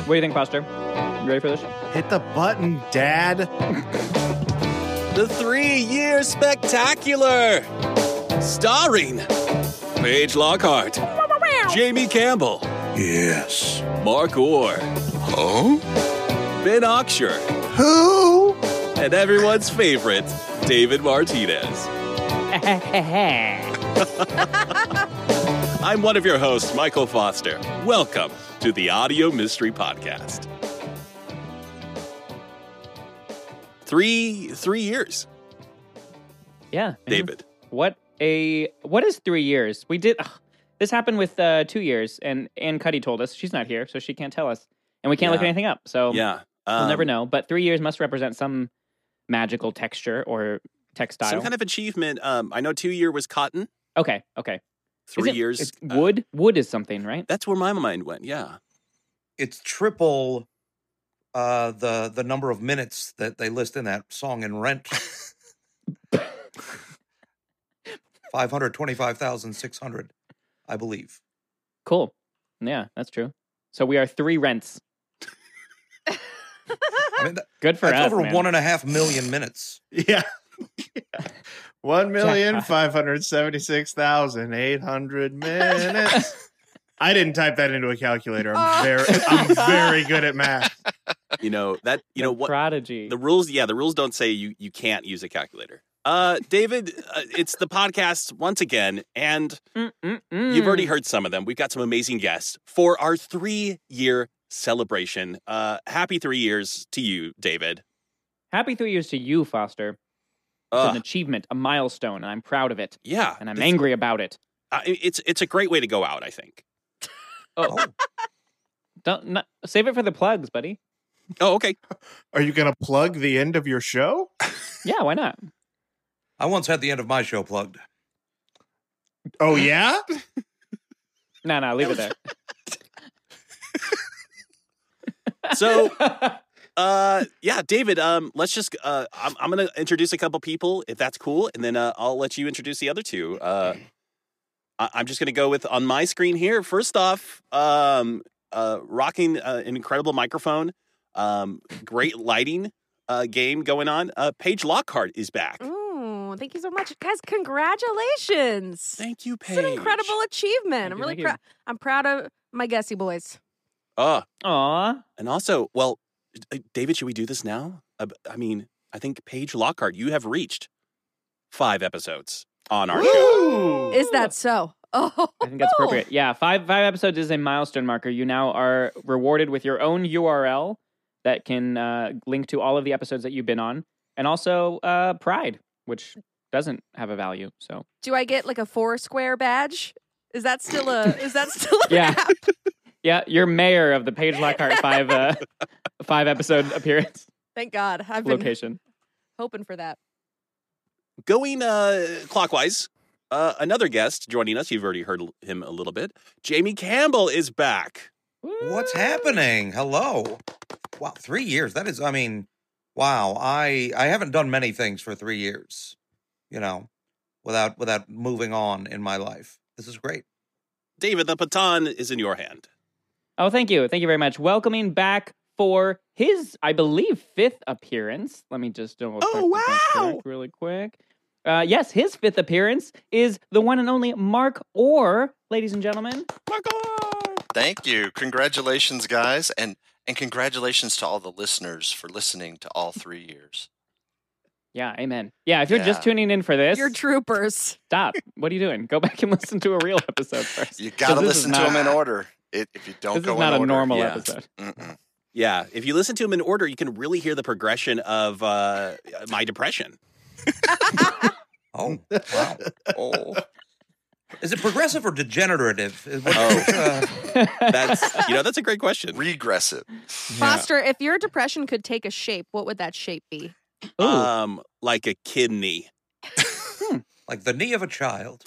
What do you think, Foster? You ready for this? Hit the button, Dad. The 3-year spectacular, starring Paige Lockhart, Jamie Campbell, Yes. Mark Orr, Huh? Ben Oxshire, Who? and everyone's favorite, David Martinez. I'm one of your hosts, Michael Foster. Welcome to the Audio Mystery Podcast. Three years, Yeah. man. David. What is 3 years? We did this happened with 2 years, and Ann Cuddy told us she's not here, so she can't tell us, and we can't look Yeah. anything up. So Yeah. we'll never know. But 3 years must represent some magical texture or textile. Some kind of achievement. I know 2 year was cotton. Okay. 3 Is it- years. It's wood. Wood is something, right? That's where my mind went. Yeah. It's triple the number of minutes that they list in that song in Rent. 525,600, I believe. Cool. Yeah, that's true. So we are 3 rents. I mean, Good for that's us, over man. 1.5 million minutes. Yeah. 1,576,800 minutes. I didn't type that into a calculator. I'm very good at math. You know that. You know what? Prodigy. The rules. Yeah, the rules don't say you can't use a calculator. David, it's the podcast once again, and you've already heard some of them. We've got some amazing guests for our 3-year celebration. Happy 3 years to you, David. Happy 3 years to you, Foster. It's an Uh, achievement, a milestone, and I'm proud of it. yeah, And I'm angry about it. It's a great way to go out, I think. Oh, save it for the plugs, buddy. Oh, okay. Are you going to plug the end of your show? Yeah, why not? I once had the end of my show plugged. Oh, yeah? No, leave it there. So, yeah, David. Let's just. I'm going to introduce a couple people, if that's cool, and then I'll let you introduce the other two. I'm just going to go with on my screen here. First off, rocking an incredible microphone, great lighting game going on. Paige Lockhart is back. Oh, thank you so much. Guys, congratulations. Thank you, It's Paige. an incredible achievement. I'm really thank you. proud. I'm proud of my Guessy boys. Aw. And also, well, David, should we do this now? I mean, I think Paige Lockhart, you have reached 5 episodes on our show. Is that so? Oh, I think that's appropriate. Yeah, five episodes is a milestone marker. You now are rewarded with your own URL that can link to all of the episodes that you've been on, and also Pride, which doesn't have a value. So Do I get like a Foursquare badge? Is that still a? Is that still an Yeah. app? yeah, you're mayor of the Paige Lockhart 5 episode appearance Thank God. I've been location. hoping for that. Going clockwise, another guest joining us. You've already heard him a little bit. Jamie Campbell is back. What's happening? Hello. Wow, 3 years. That is, I mean, wow. I haven't done many things for 3 years, you know, without moving on in my life. This is great. David, the baton is in your hand. Oh, thank you. Thank you very much. Welcoming back for his, I believe, 5th appearance. Let me just double check Oh, this is wow. correct really quick. Yes, his 5th appearance is the one and only Mark Orr, ladies and gentlemen. Thank you. Congratulations, guys. And congratulations to all the listeners for listening to all 3 years. Yeah, amen. Yeah, if you're just Yeah. tuning in for this, You're troopers. stop. What are you doing? Go back and listen to a real episode first. You got to 'Cause this is listen to not- them in order. If you don't This go is not in a order, normal yeah. episode. Mm-mm. Yeah, if you listen to him in order, you can really hear the progression of my depression. Oh, wow. Oh, Is it progressive or degenerative? That's a great question. regressive. Foster, if your depression could take a shape, what would that shape be? Ooh. Like a kidney. Like the knee of a child.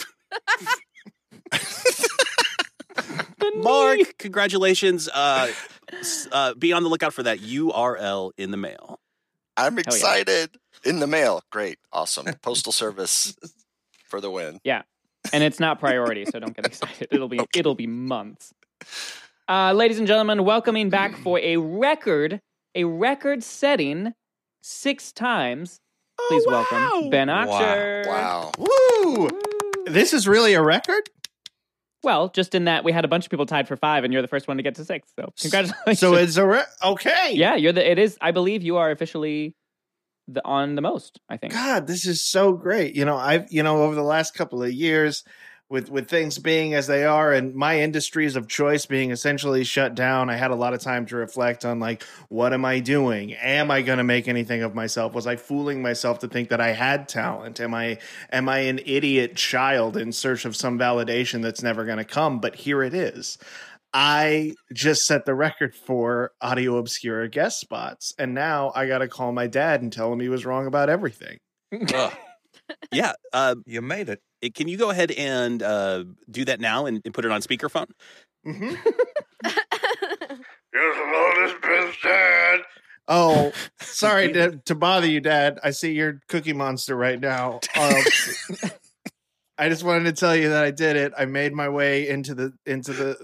Mark, congratulations. Be on the lookout for that URL in the mail. I'm yeah. excited. In the mail. Great. Awesome. Postal Service for the win. Yeah. And it's not priority, so don't get excited. It'll be months. Ladies and gentlemen, welcoming back for a record-setting 6 times. Please welcome Ben Oxford. Wow. Woo! This is really a record? Well, just in that we had a bunch of people tied for 5, and you're the first one to get to 6. So congratulations. So it's okay. Yeah, it is. I believe you are officially on the most, I think. God, this is so great. Over the last couple of years, with things being as they are and my industries of choice being essentially shut down, I had a lot of time to reflect on, like, what am I doing? Am I going to make anything of myself? Was I fooling myself to think that I had talent? Am I an idiot child in search of some validation that's never going to come? But here it is. I just set the record for Audio Obscura guest spots, and now I got to call my dad and tell him he was wrong about everything. Yeah. You made it. Can you go ahead and do that now and put it on speakerphone? Mm-hmm. Yes, hello, this is Ben's dad. Oh, sorry to bother you, Dad. I see your Cookie Monster right now. I just wanted to tell you that I did it. I made my way into the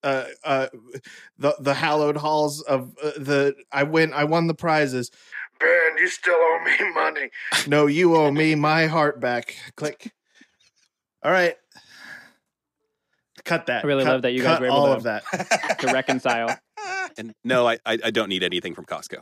hallowed halls of I won the prizes. Ben, you still owe me money. No, you owe me my heart back. Click. All right. Cut that. I really love that you guys were able all to, of that. to reconcile. And no, I don't need anything from Costco.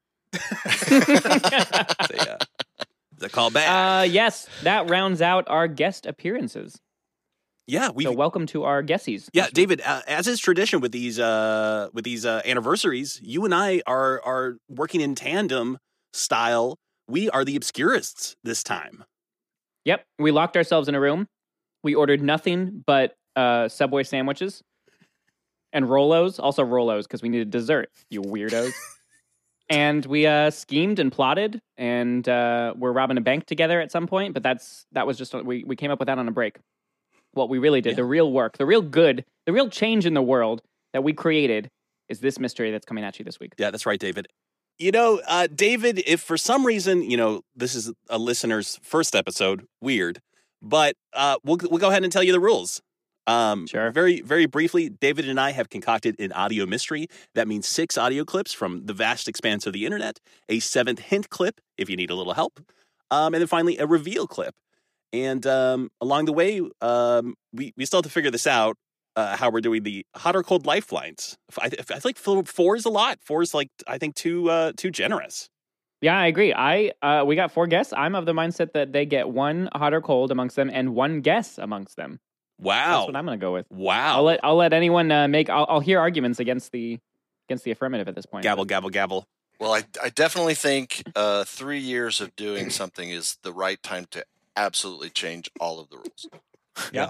It's a call back. Yes, that rounds out our guest appearances. Yeah, so welcome to our guesties. Yeah, David, as is tradition with these anniversaries, you and I are working in tandem style. We are the Obscurists this time. Yep, we locked ourselves in a room. We ordered nothing but Subway sandwiches and Rolos, also Rolos because we needed dessert. You weirdos. And we schemed and plotted, and we're robbing a bank together at some point. But that was just we came up with that on a break. What we really did, the real work, the real good, the real change in the world that we created is this mystery that's coming at you this week. Yeah, that's right, David. David, if for some reason, this is a listener's first episode, weird, but we'll go ahead and tell you the rules. Sure. Very, very briefly, David and I have concocted an audio mystery. That means 6 audio clips from the vast expanse of the internet, a 7th hint clip if you need a little help, and then finally a reveal clip. And along the way, we still have to figure this out, how we're doing the hot or cold lifelines. I think 4 is a lot. 4 is I think too generous. Yeah, I agree. We got 4 guests. I'm of the mindset that they get 1 hot or cold amongst them and 1 guess amongst them. Wow, that's what I'm going to go with. Wow, I'll let anyone make. I'll hear arguments against the affirmative at this point. Gavel, gavel, gavel. Well, I definitely think 3 years of doing something is the right time to absolutely change all of the rules. Yeah.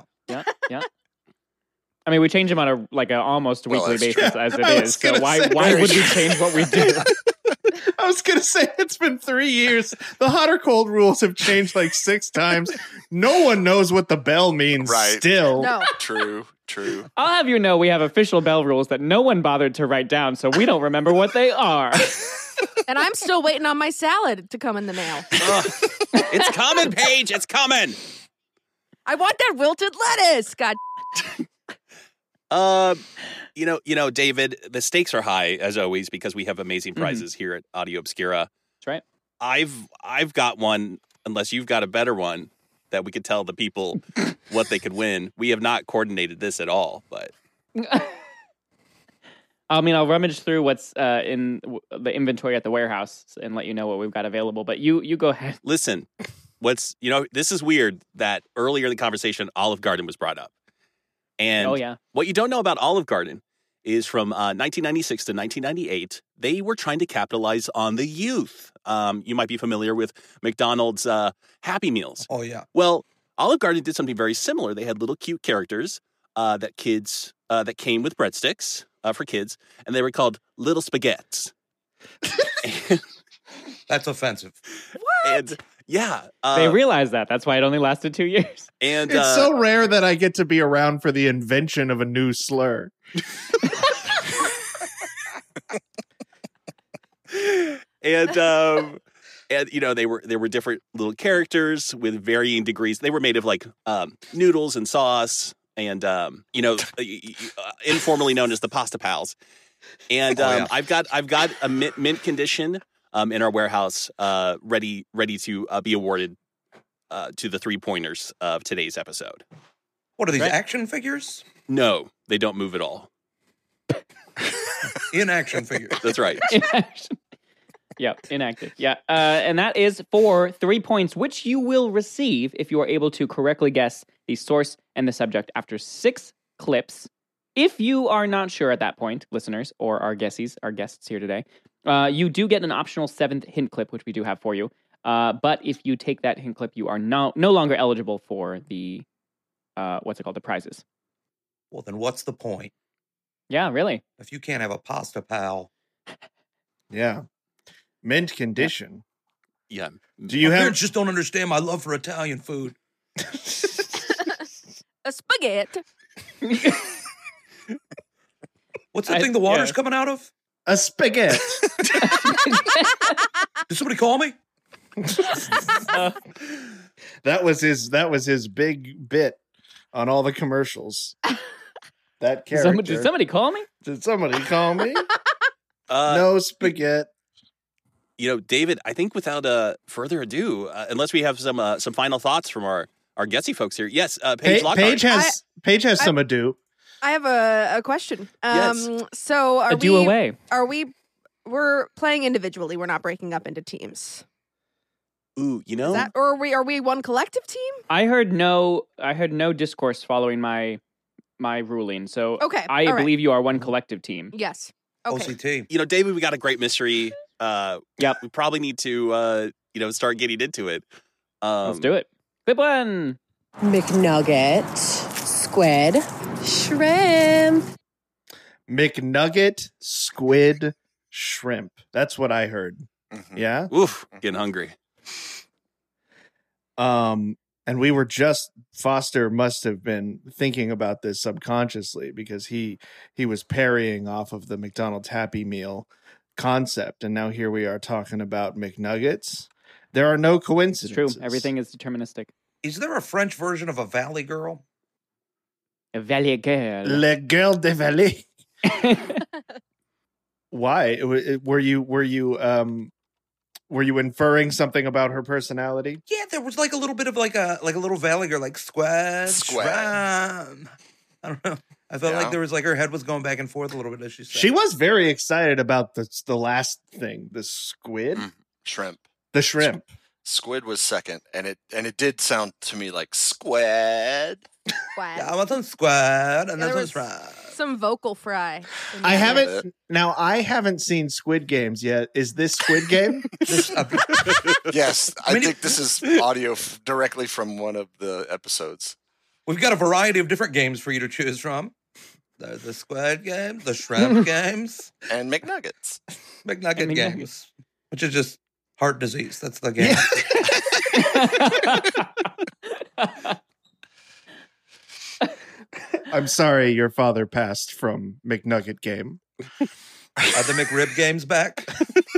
I mean, we change them on a almost weekly basis as it is. So why would we change what we do? I was going to say, it's been 3 years. The hot or cold rules have changed 6 times. No one knows what the bell means still. No. True. I'll have you know we have official bell rules that no one bothered to write down, so we don't remember what they are. And I'm still waiting on my salad to come in the mail. It's coming, Paige. It's coming. I want that wilted lettuce. God. David, the stakes are high as always because we have amazing prizes here at Audio Obscura. That's right. I've got one, unless you've got a better one that we could tell the people what they could win. We have not coordinated this at all, but I mean, I'll rummage through what's in the inventory at the warehouse and let you know what we've got available. But you go ahead. Listen, this is weird that earlier in the conversation, Olive Garden was brought up. And what you don't know about Olive Garden is from 1996 to 1998, they were trying to capitalize on the youth. You might be familiar with McDonald's Happy Meals. Oh, yeah. Well, Olive Garden did something very similar. They had little cute characters that came with breadsticks for kids, and they were called Little Spaghettis. That's offensive. What? And yeah. They realized that. That's why it only lasted 2 years. And it's so rare that I get to be around for the invention of a new slur. And they were different little characters with varying degrees. They were made of noodles and sauce, and informally known as the Pasta Pals. And I've got a mint condition in our warehouse, ready to be awarded to the 3-pointers of today's episode. What are these action figures? No, they don't move at all. In action figures. That's right. Inaction. Yep, inactive. Yeah, and that is for 3 points, which you will receive if you are able to correctly guess the source and the subject after 6 clips. If you are not sure at that point, listeners, or our guests here today, you do get an optional 7th hint clip, which we do have for you. But if you take that hint clip, you are no longer eligible for the, the prizes. Well, then what's the point? Yeah, really. If you can't have a Pasta Pal. Yeah. Mint condition. Yeah. Do you My have parents just don't understand my love for Italian food. A spaghetti. What's that thing the water's yeah. coming out of? a spaghetti? Did somebody call me? That was his big bit on all the commercials. That character. Did somebody call me? Did somebody call me? No spaghetti. David, I think without further ado, unless we have some final thoughts from our Guessy folks here. Yes, Paige Lockhart. Paige has some ado. I have a question. Yes. So we're playing individually. We're not breaking up into teams. Ooh, Or are we one collective team? I heard no discourse following my ruling. So Okay, I all right. believe you are one collective team. Yes. Okay. OCT. David, we got a great mystery. Yep. We probably need to, start getting into it. Let's do it. Clip one. McNugget, squid, shrimp. McNugget, squid, shrimp. That's what I heard. Mhm. Yeah. Oof, getting hungry. And we were Foster must have been thinking about this subconsciously because he was parrying off of the McDonald's Happy Meal concept. And now here we are talking about McNuggets. There are no It's coincidences. true. Everything is deterministic. Is there a French version of a Valley Girl? A Valley girl. Le Girl de Vallée. Why? Were you inferring something about her personality? Yeah, there was like a little bit of like a little Valley Girl, like squad. I don't know. I felt like there was her head was going back and forth a little bit as she said. She was very excited about the last thing, the squid, Shrimp. the shrimp. Squid was second, and it did sound to me like squid. Yeah, I want some squad, and there this was one's right. some vocal fry. in I there. haven't seen Squid Games yet. Is this Squid Game? Yes, I think this is audio directly from one of the episodes. We've got a variety of different games for you to choose from. There's the squid games, the shrimp games, And McNuggets. McNugget McNugget. games, which is just heart disease. That's the game. I'm sorry your father passed from McNugget Game. Are the McRib games back?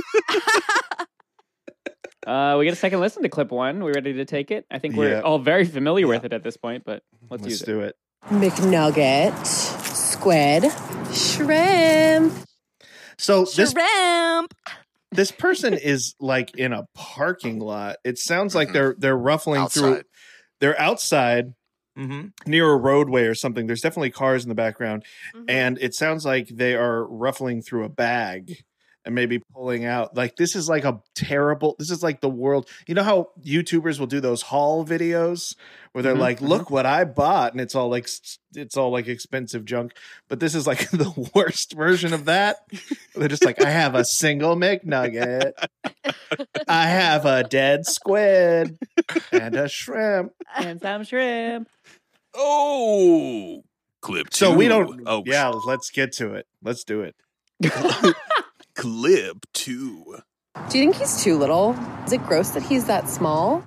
We get a second listen to clip one. We ready to take it? I think we're Yeah. all very familiar with it at this point, but let's use it. do it. McNugget, squid, shrimp. So Shrimp. this person is like in a parking lot. It sounds like they're ruffling through. Outside. They're outside near a roadway or something. There's definitely cars in the background, and it sounds like they are ruffling through a bag and maybe pulling out. Like this is like this is like the world. You know how YouTubers will do those haul videos where they're like, "Look what I bought," and it's all like expensive junk. But this is like the worst version of that. They're just like, "I have a single McNugget. I have a dead squid and a shrimp." And some shrimp. Oh, clip 2. So we don't. Oh, yeah, let's get to it. Let's do it. Clip 2. Do you think he's too little? Is it gross that he's that small?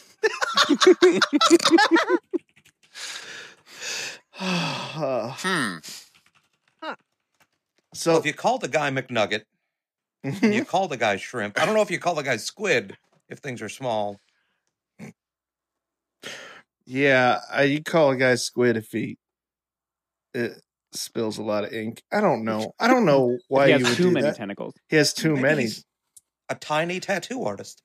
So if you call the guy McNugget, and you call the guy shrimp. I don't know if you call the guy squid if things are small. yeah, you call a guy squid if he it spills a lot of ink. I don't know. I don't know why he you has would too do many that. tentacles. He has too Maybe many. he's a tiny tattoo artist.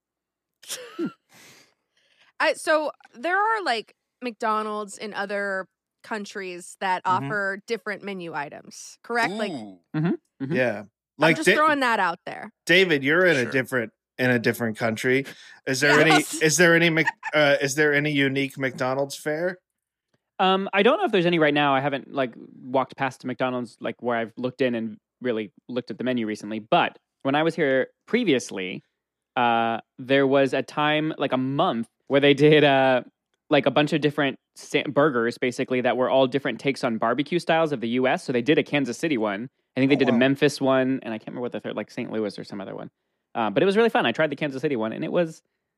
So there are like McDonald's in other countries that offer different menu items, correct? Like, Ooh. Yeah. I'm Like just throwing that out there. David, you're in Sure. a different country. Is there Yes. is there any unique McDonald's fare? I don't know if there's any right now. I haven't like walked past McDonald's like where I've looked in and really looked at the menu recently. But when I was here previously, there was a time like a month where they did like a bunch of different burgers basically that were all different takes on barbecue styles of the U.S. So they did a Kansas City one. I think they did a wow. Memphis one, and I can't remember what the third, like St. Louis or some other one. But it was really fun. I tried the Kansas City one, and it was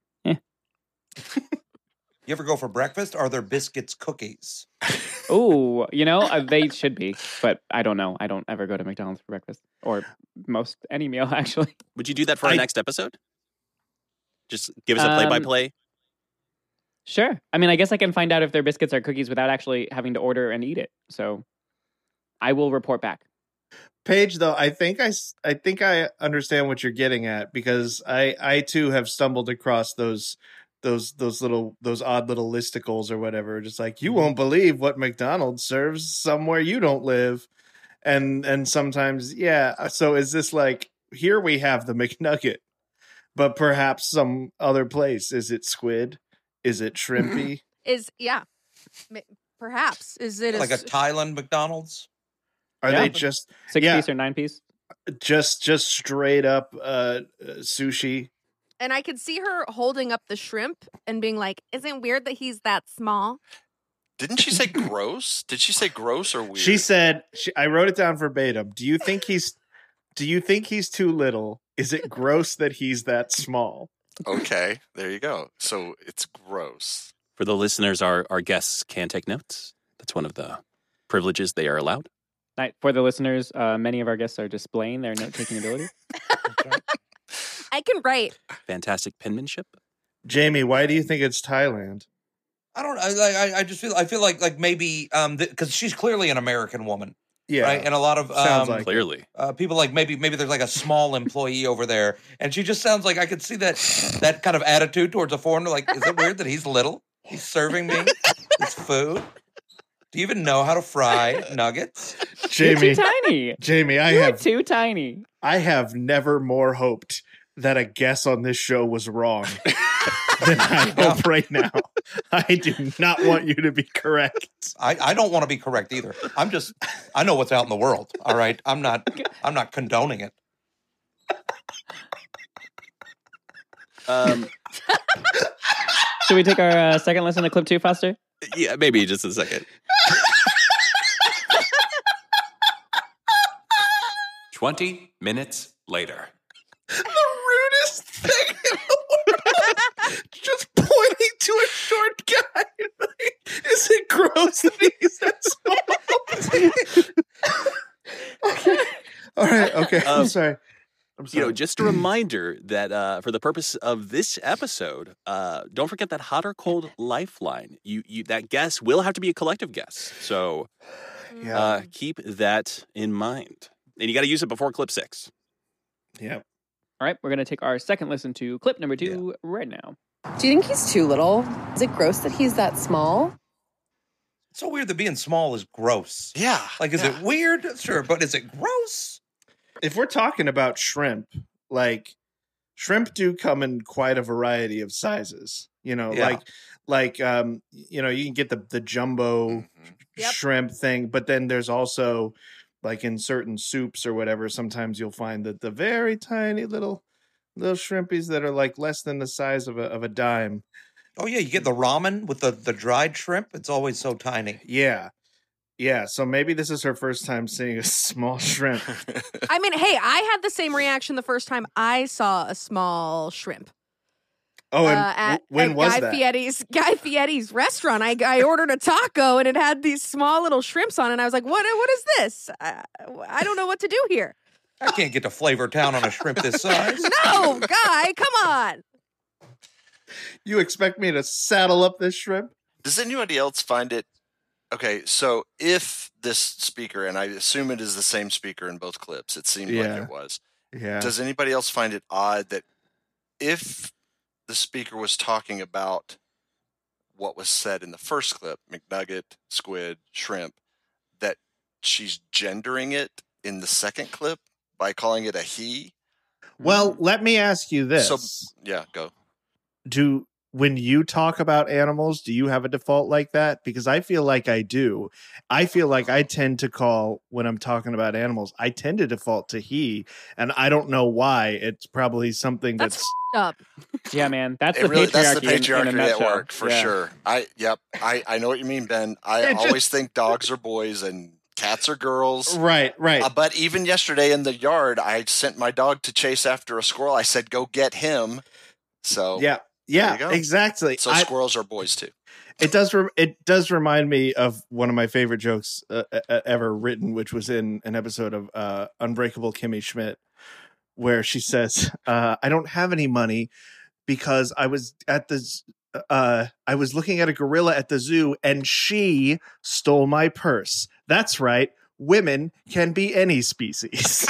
You ever go for breakfast? Are there biscuits cookies? oh, they should be, but I don't know. I don't ever go to McDonald's for breakfast or most any meal actually. Would you do that for our next episode? Just give us a play-by-play. Sure. I mean, I guess I can find out if their biscuits are cookies without actually having to order and eat it. So I will report back. Paige, though, I think I understand what you're getting at, because I too have stumbled across those odd little listicles or whatever, just like, you won't believe what McDonald's serves somewhere you don't live, and sometimes, yeah. So is this like, here we have the McNugget, but perhaps some other place? Is it squid? Is it shrimpy? Perhaps. Is it Like a Thailand McDonald's? Are Yeah. they just 6-piece or 9-piece? just straight up sushi? And I could see her holding up the shrimp and being like, "Isn't it weird that he's that small?" Didn't she say gross? Did she say gross or weird? She said, I wrote it down verbatim. Do you think he's too little? Is it gross that he's that small? Okay, there you go. So it's gross. For the listeners, our guests can take notes. That's one of the privileges they are allowed. For the listeners, many of our guests are displaying their note-taking ability. I can write. Fantastic penmanship. Jamie, why do you think it's Thailand? I don't. I just feel like maybe because she's clearly an American woman, Yeah, right? And a lot of Sounds like Clearly. people like maybe there's like a small employee over there, and she just sounds like I could see that kind of attitude towards a foreigner. Like, is it weird that he's little? He's serving me this food. Do you even know how to fry nuggets? You're Jamie. too tiny. Jamie, You're too tiny. I have never more hoped that a guess on this show was wrong than I hope right now. I do not want you to be correct. I don't want to be correct either. I know what's out in the world. All right, I'm not condoning it. Should we take our second listen to clip 2, Foster? Yeah, maybe just a second. 20 minutes later. The rudest thing in the world. Just pointing to a short guy. Like, is it gross that he's that small? Okay. All right. Okay. I'm sorry. Just a reminder that for the purpose of this episode, don't forget that hot or cold lifeline. You that guess will have to be a collective guess. So keep that in mind. And you got to use it before clip 6. Yeah. All right, we're going to take our second listen to clip number 2 right now. Do you think he's too little? Is it gross that he's that small? It's so weird that being small is gross. Yeah. Like, is it weird? Sure, but is it gross? If we're talking about shrimp, like, shrimp do come in quite a variety of sizes. You know, Yeah. like you can get the jumbo Yep. shrimp thing, but then there's also, like, in certain soups or whatever, sometimes you'll find that the very tiny little shrimpies that are like less than the size of a dime. Oh yeah, you get the ramen with the dried shrimp. It's always so tiny. Yeah. So maybe this is her first time seeing a small shrimp. I mean, hey, I had the same reaction the first time I saw a small shrimp. Oh, and At when was Guy that? Guy Fieri's restaurant. I ordered a taco and it had these small little shrimps on it. And I was like, what is this? I don't know what to do here. I can't get to Flavor Town on a shrimp this size. No, Guy, come on. You expect me to saddle up this shrimp? Does anybody else find it Okay, so if this speaker, and I assume it is the same speaker in both clips, it seemed like it was. Yeah. Does anybody else find it odd that if the speaker was talking about what was said in the first clip, McNugget, squid, shrimp, that she's gendering it in the second clip by calling it a he? Well, let me ask you this. So, yeah, go. When you talk about animals, do you have a default like that? Because I feel like I do. I feel like I tend to call, when I'm talking about animals, I tend to default to he, and I don't know why. It's probably something that's up. Yeah, man. That's It the really, patriarchy, that's the in a patriarchy at nutshell. work, for Yeah. sure. I know what you mean, Ben. I It just- always think dogs are boys and cats are girls. right. But even yesterday in the yard, I sent my dog to chase after a squirrel. I said, go get him. So Yeah, There you go. exactly. So squirrels are boys too. It does remind me of one of my favorite jokes ever written, which was in an episode of Unbreakable Kimmy Schmidt, where she says, "I don't have any money because I was at I was looking at a gorilla at the zoo and she stole my purse. That's right, women can be any species."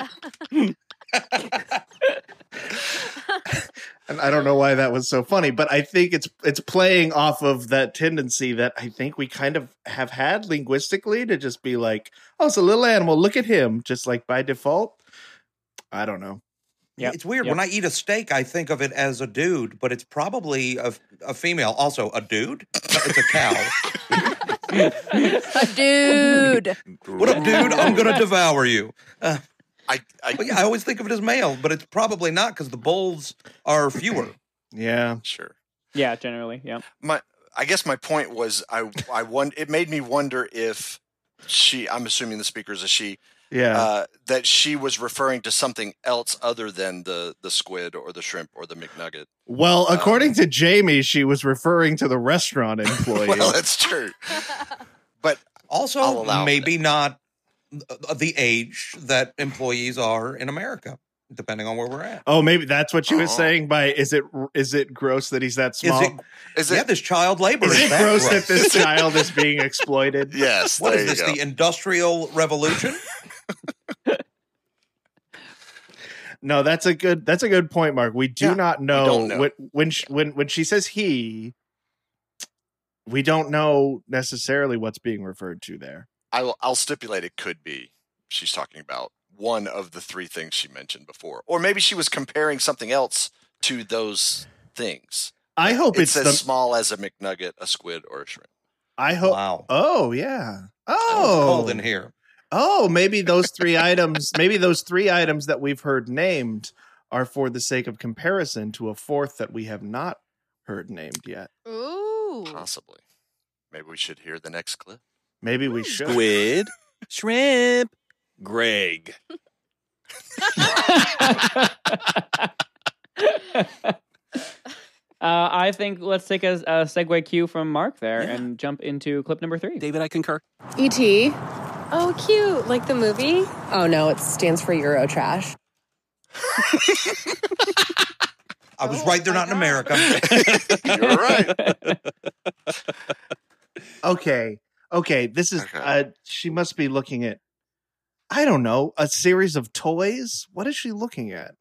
And I don't know why that was so funny, but I think it's playing off of that tendency that I think we kind of have had linguistically to just be like, oh, it's a little animal, look at him, just like by default. I don't know. Yep. It's weird. Yep. When I eat a steak, I think of it as a dude, but it's probably a female. Also, a dude? It's a cow. A dude. What up, dude? I'm going to devour you. I I always think of it as male, but it's probably not because the bulls are fewer. Yeah. sure. Yeah, generally. Yeah. I guess my point was it made me wonder if I'm assuming the speaker is a she, Yeah. that she was referring to something else other than the squid or the shrimp or the McNugget. Well, according to Jamie, she was referring to the restaurant employee. Well, that's true. But I'll Also, allow maybe not the age that employees are in America, depending on where we're at. Oh, maybe that's what she was Oh. saying by is it gross that he's that Is small? it? is Yeah, it? this child labor Is is it that gross that gross. this child is being exploited? Yes. What there is this? you go. The Industrial Revolution? No, that's a good point, Mark. We do Yeah, not know, don't know. when she says he, we don't know necessarily what's being referred to there. I'll stipulate it could be she's talking about one of the three things she mentioned before, or maybe she was comparing something else to those things. I hope It's it's as small as a McNugget, a squid, or a shrimp. I hope. Wow. Oh yeah. It's Oh, cold in here. Oh, maybe those three items. Maybe those three items that we've heard named are for the sake of comparison to a fourth that we have not heard named yet. Ooh. Possibly. Maybe we should hear the next clip. Maybe we should. Squid, shrimp, Greg. I think let's take a segue cue from Mark there and jump into clip number 3. David, I concur. E.T. Oh, cute. Like the movie? Oh no, it stands for Eurotrash. I was right. They're not in America. You're right. Okay. This is. Okay. She must be looking at. I don't know, a series of toys. What is she looking at?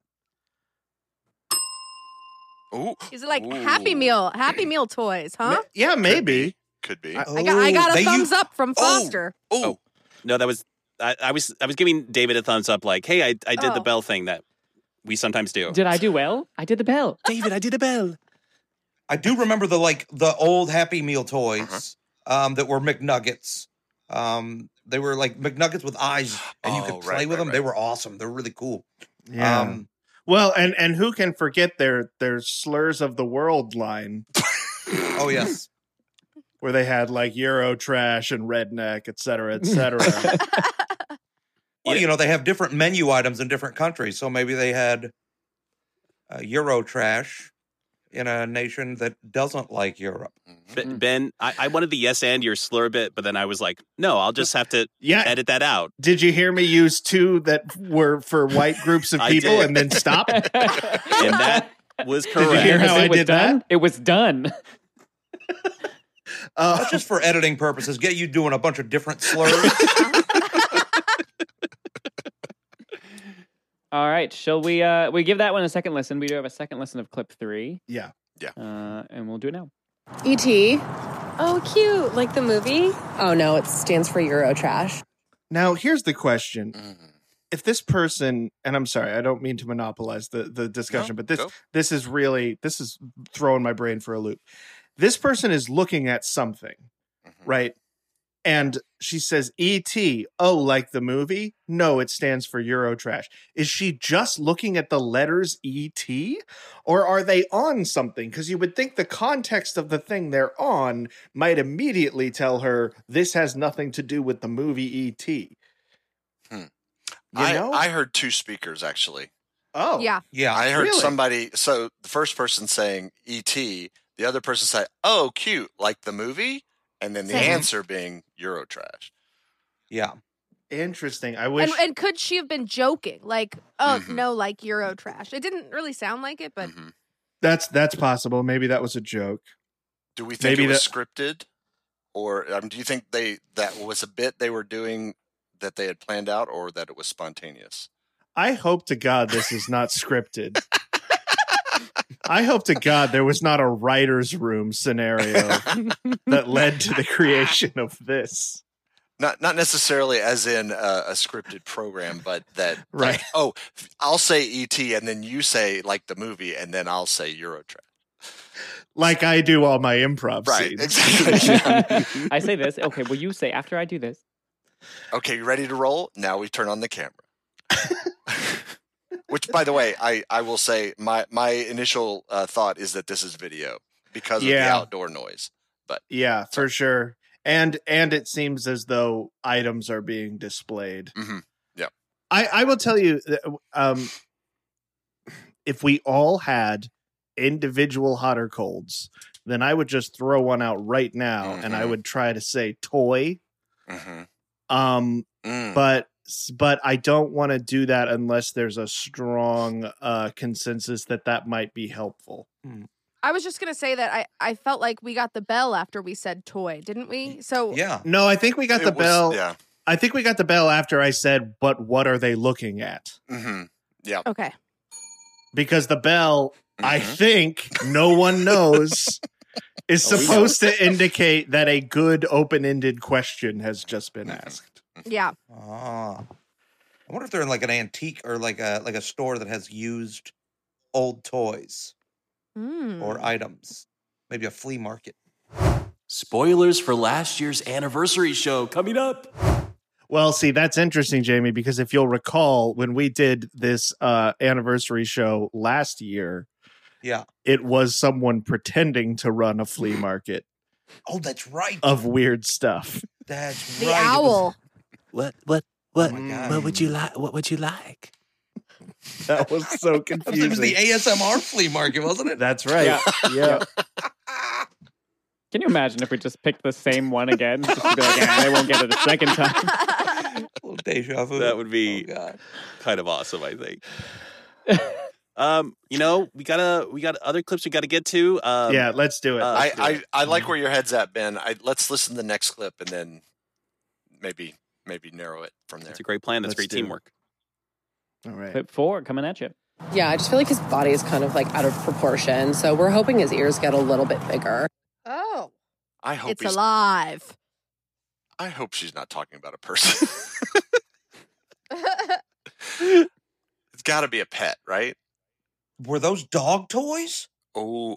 Ooh. Is it like Ooh. Happy Meal toys, huh? Yeah, maybe. Could be. I- I got a They thumbs use- up from Foster. Oh, no, that was I was giving David a thumbs up. Like, hey, I did the Oh. bell thing that we sometimes do. Did I do well? I did the bell. David, I did a bell. I do remember the old Happy Meal toys that were McNuggets. They were like McNuggets with eyes, and you Oh, could play right, with right, them. They right. were awesome. They're really cool. Yeah. Well, and who can forget their slurs of the world line, Oh yes. where they had like Eurotrash and redneck, et cetera, et cetera. Well, you know, they have different menu items in different countries. So maybe they had Eurotrash in a nation that doesn't like Europe. Ben, I wanted the yes and your slur bit, but then I was like, no, I'll just have to Yeah. edit that out. Did you hear me use two that were for white groups of I people did. and then stop? And that was correct. you hear how I It was did done? that? It was done. That's just for editing purposes. Get you doing a bunch of different slurs. All right. Shall we give that one a second listen? We do have a second listen of clip 3. Yeah. And we'll do it now. E.T. Oh, cute. Like the movie? Oh, no, it stands for Eurotrash. Now, here's the question. Mhm. If this person, and I'm sorry, I don't mean to monopolize the discussion, No, but go. this is throwing my brain for a loop. This person is looking at something, Mhm. right? And she says, E.T., oh, like the movie? No, it stands for Eurotrash. Is she just looking at the letters E.T.? Or are they on something? Because you would think the context of the thing they're on might immediately tell her this has nothing to do with the movie E.T. You know? I heard two speakers actually. Oh. Yeah. Yeah. I heard really? somebody. So the first person saying "E.T.," the other person say, "Oh, cute, like the movie," and then the Same. answer being Eurotrash. Yeah. Interesting. I wish. And could she have been joking? Like, oh, Mhm. no, like Eurotrash. It didn't really sound like it, but Mhm. That's possible. Maybe that was a joke. Do we think Maybe it was scripted, or do you think that was a bit they were doing that they had planned out, or that it was spontaneous? I hope to God this is not scripted. I hope to God there was not a writer's room scenario that led to the creation of this. Not necessarily as in a scripted program, but that Right. Like, oh, I'll say E.T. and then you say like the movie, and then I'll say Eurotrash. Like I do all my improv Right, scenes. exactly. I say this. Okay, will you say after I do this? Okay, you ready to roll? Now we turn on the camera. Which, by the way, I will say my initial thought is that this is video because of the Yeah. outdoor noise. Yeah, for sure. And it seems as though items are being displayed. Mm-hmm. Yeah. I will tell you, if we all had individual hot or colds, then I would just throw one out right now, and I Mhm. would try to say toy. Mm-hmm. But I don't want to do that unless there's a strong consensus that might be helpful. I was just going to say that I felt like we got the bell after we said toy, didn't we? So Yeah. No, I think we got It the was- bell. Yeah. I think we got the bell after I said, "But what are they looking at?" Mm-hmm. Yeah. okay. Because the bell, I Mhm. think, no one knows, is Oh, we know. supposed to indicate that a good open-ended question has just been asked. Yeah. Ah. I wonder if they're in like an antique or like a store that has used old toys Mm. or items. Maybe a flea market. Spoilers for last year's anniversary show coming up. Well, see, that's interesting, Jamie, because if you'll recall, when we did this anniversary show last year, Yeah. it was someone pretending to run a flea market Oh, that's right. of weird stuff. That's The right. It was- owl. What Oh my God. what would you like? What would you like? That was so It was confusing. the ASMR flea market, wasn't it? That's right. Yeah. Can you imagine if we just picked the same one again? Just to be like, they won't get it a second time. A little deja vu. That would be Oh, God. kind of awesome, I think. We got other clips we got to get to. Yeah, let's do it. Let's do it. I like where your head's at, Ben. Let's listen to the next clip and then maybe narrow it from there. That's a great plan. That's Let's great do it. teamwork. All right. Clip 4 coming at you. Yeah, I just feel like his body is kind of like out of proportion. So we're hoping his ears get a little bit bigger. Oh. I hope It's alive. I hope she's not talking about a person. It's got to be a pet, right? Were those dog toys? Oh,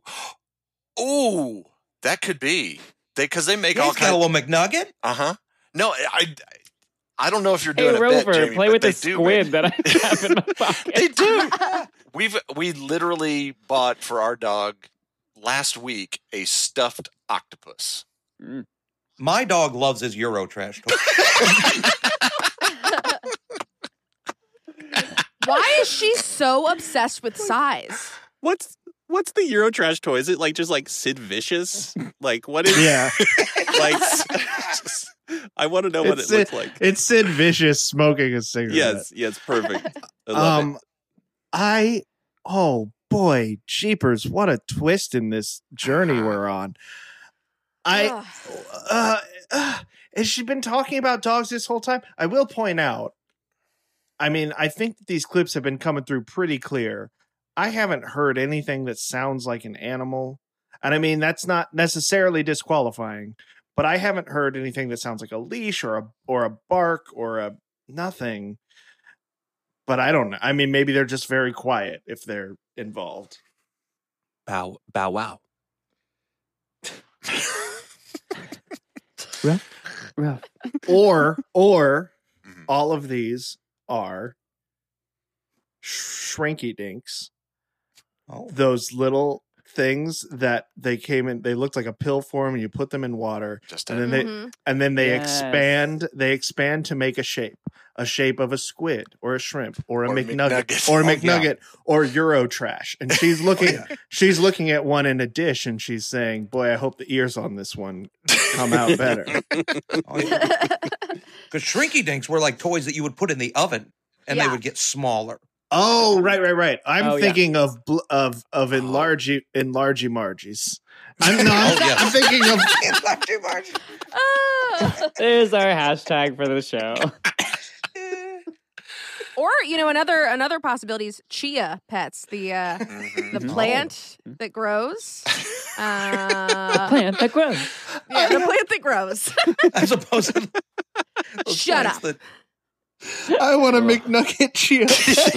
that could be. Because they make Yeah, all he's got a kinds. little McNugget. No, I don't know if you're Hey, doing a bit, Rover, Jamie, play but with they the do squid make- that I have in my pocket. They do. We literally bought for our dog last week a stuffed octopus. My dog loves his Eurotrash toy. Why is she so obsessed with size? What's the Eurotrash toy? Is it like just like Sid Vicious? Like what is? Yeah. Like I want to know what it looks like. It's Sid Vicious smoking a cigarette. Yes, perfect. I love it. Oh boy, jeepers, what a twist in this journey we're on. Has she been talking about dogs this whole time? I will point out, I mean, I think that these clips have been coming through pretty clear. I haven't heard anything that sounds like an animal. And I mean, that's not necessarily disqualifying, but I haven't heard anything that sounds like a leash or a bark or a nothing. But I don't know. I mean, maybe they're just very quiet if they're involved. Bow wow. Rough. Or all of these are shrinky dinks. Oh, Those little things that they came in, they looked like a pill form, and you put them in water, Just and then they Yes. expand to make a shape of a squid or a shrimp or a Or McNugget McNugget. or Oh, yeah. McNugget or Eurotrash. And she's looking at one in a dish, and she's saying, "Boy, I hope the ears on this one come out better." oh yeah. Because Shrinky Dinks were like toys that you would put in the oven, and they Yeah. would get smaller. Oh, right. I'm Oh, yeah. thinking of enlargy Margies. I'm yes. I'm thinking of There's our hashtag for the show. Or another possibility is chia pets, the Mhm. plant that grows. Plant that grows. Yeah, the plant that grows. As opposed to those Shut plants up. that- I want a McNugget chia.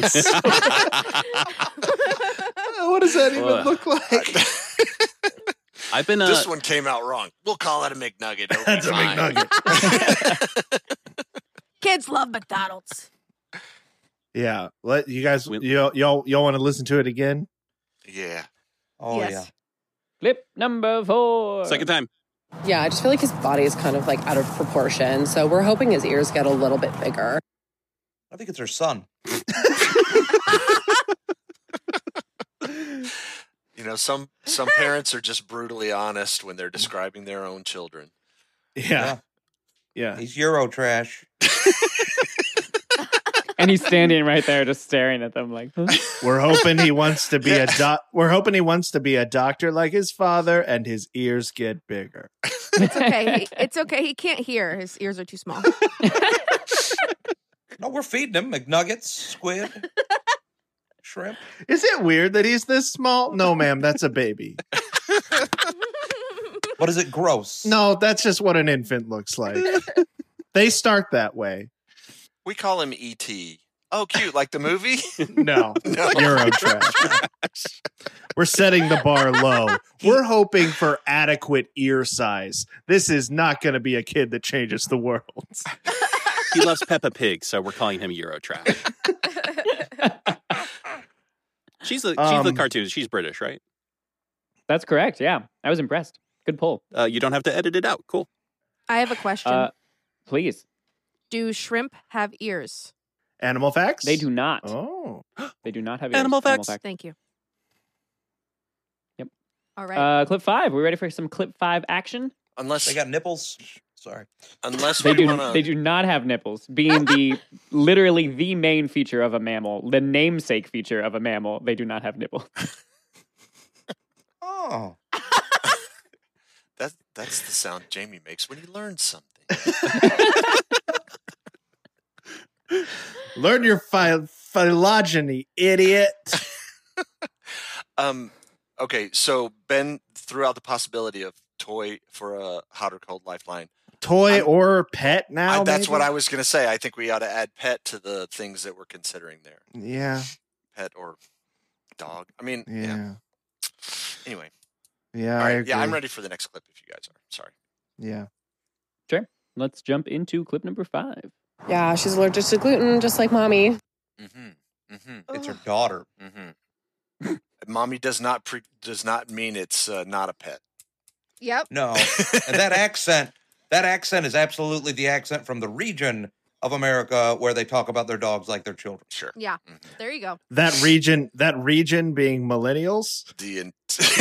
What does that even Ugh. look like? I've been This one came out wrong. We'll call it a McNugget. It'll be That's a fine. McNugget. Kids love McDonald's. Yeah. Let you guys We- y'all want to listen to it again? Yeah. Oh Yes. yeah. Clip number 4. second time. Yeah, I just feel like his body is kind of like out of proportion. So we're hoping his ears get a little bit bigger. I think it's her son. You know, some parents are just brutally honest when they're describing their own children. Yeah. He's Eurotrash. And he's standing right there just staring at them like, huh? We're hoping he wants to be a doctor like his father, and his ears get bigger. It's okay. It's okay. He can't hear. His ears are too small. No, we're feeding him McNuggets, squid, shrimp. Is it weird that he's this small? No, ma'am, that's a baby. But is it gross? No, that's just what an infant looks like. They start that way. We call him E.T. Oh, cute. Like the movie? No, No. Eurotrash. We're setting the bar low. We're hoping for adequate ear size. This is not going to be a kid that changes the world. He loves Peppa Pig, so we're calling him Eurotrash. She's the cartoonist. She's British, right? That's correct. Yeah. I was impressed. Good pull. You don't have to edit it out. Cool. I have a question. Please. Do shrimp have ears? Animal facts? They do not. Oh. They do not have Animal ears. facts. Thank you. Yep. All right. Clip 5. We ready for some clip 5 action? Unless They got nipples. Sorry. They we do. want They to. do not have nipples. Being literally the main feature of a mammal, the namesake feature of a mammal, they do not have nipples. Oh. That's the sound Jamie makes when he learns something. Learn your phylogeny, idiot. Okay, so Ben threw out the possibility of toy for a hot or cold lifeline. Toy or pet now? That's what maybe? I was going to say. I think we ought to add pet to the things that we're considering there. Yeah. Pet or dog. I mean, Yeah. Anyway, Yeah. all I right. agree. Yeah, I'm ready for the next clip if you guys are. Sorry. Yeah. Let's jump into clip number 5. Yeah, she's allergic to gluten, just like mommy. Mm-hmm. Mm-hmm. It's her daughter. Mm-hmm. Mommy does not mean it's not a pet. Yep. No. And that accent is absolutely the accent from the region of America where they talk about their dogs like their children. Sure. Yeah. Mhm. There you go. That region being millennials. The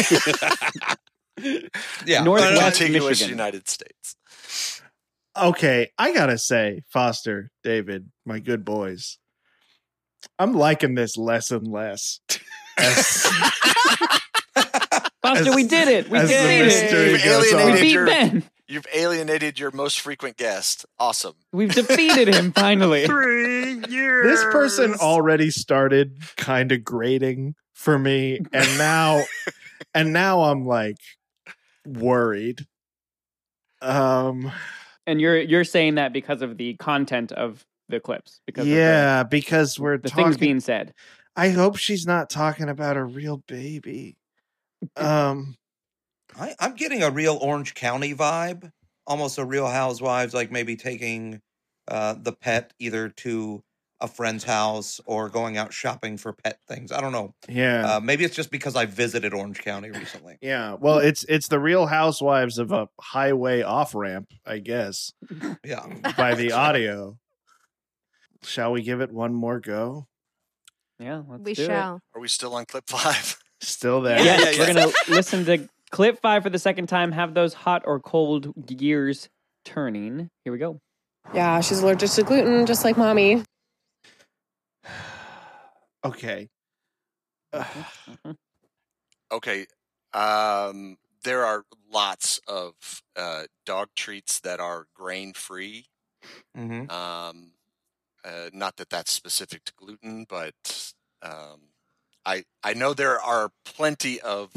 Yeah. Northwest contiguous Michigan. United States. Okay, I gotta say, Foster, David, my good boys, I'm liking this less and less. Foster, we did it. We as the did mystery it. goes on. We alienated beat Ben. You've alienated your most frequent guest. Awesome. We've defeated him finally. 3 years. This person already started kind of grating for me, and now I'm like worried. And you're saying that because of the content of the clips, because because we're the talking, things being said. I hope she's not talking about a real baby. I'm getting a real Orange County vibe, almost a Real Housewives, like maybe taking the pet either to a friend's house or going out shopping for pet things. I don't know. Yeah. Maybe it's just because I visited Orange County recently. Yeah. Well, it's the Real Housewives of a highway off ramp, I guess, Yeah. by the audio. Shall we give it one more go? Yeah, let's We do shall. Are we still on clip 5? Still there. it. Yes, Yeah. we're gonna listen to clip 5 for the second time. Have those hot or cold gears turning. Here we go. Yeah, she's allergic to gluten, just like mommy. Okay. Okay. There are lots of dog treats that are grain free. Mm-hmm. Not that that's specific to gluten, but I know there are plenty of